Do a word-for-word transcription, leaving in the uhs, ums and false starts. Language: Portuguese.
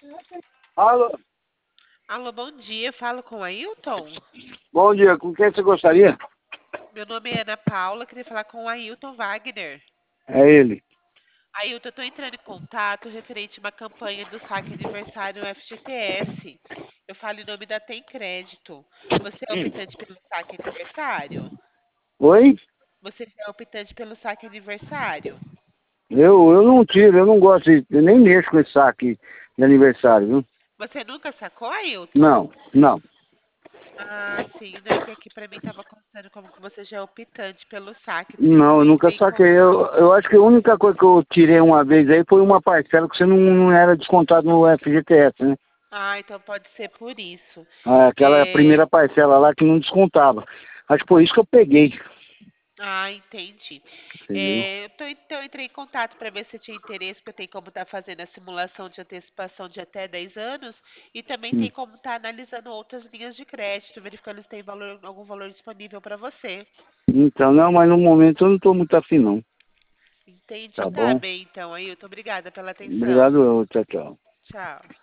Alô, Alô, bom dia. Falo com o Ailton. bom dia, com quem você gostaria? Meu nome é Ana Paula, queria falar com o Ailton Wagner. É ele. Ailton, eu estou entrando em contato referente a uma campanha do saque aniversário F G T S. Eu falo em nome da Tem Crédito. Você é optante pelo saque aniversário? Oi? Você é optante pelo saque aniversário? Eu, eu não tiro, eu não gosto, de, eu nem mexo com esse saque de aniversário, viu? Você nunca sacou, Ailton? Não, não. Ah, sim, né? Que aqui pra mim tava contando como que você já é optante pelo saque, por isso que Não, eu eu nunca entrei em saquei. Eu, contato. eu acho que a única coisa que eu tirei uma vez aí foi uma parcela que você não, não era descontado no F G T S, né? Ah, então pode ser por isso. Ah, aquela É... primeira parcela lá que não descontava. Acho que foi isso que eu peguei. Ah, entendi. Entendeu? É, eu tô, então eu entrei em contato para ver se tinha interesse, porque tem como estar fazendo a simulação de antecipação de até dez anos e também tem Hum. como estar analisando outras linhas de crédito, verificando se tem valor, algum valor disponível para você. Então, não, mas no momento eu não estou muito afim, não. Entendi. Tá Tá bom? bem, então, Ailton. Obrigada pela atenção. Obrigado, tchau, tchau. Tchau.